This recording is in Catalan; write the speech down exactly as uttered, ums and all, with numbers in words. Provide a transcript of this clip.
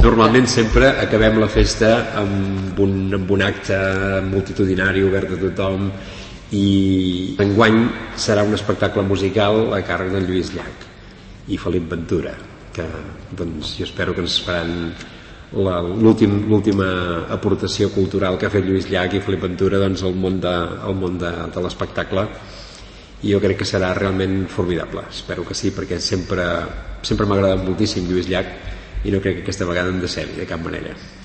Normalment sempre acabem la festa amb un, amb un acte multitudinari obert a tothom, i enguany serà un espectacle musical a càrrec del Lluís Llach i Felip Ventura, que doncs jo espero que ens faran l'última aportació cultural que ha fet Lluís Llach i Felip Ventura doncs, al món de, al món de, de l'espectacle, i jo crec que serà realment formidable. Espero que sí, perquè sempre, sempre m'ha agradat moltíssim Lluís Llach i no crec que aquesta vegada hem de ser-hi de cap manera.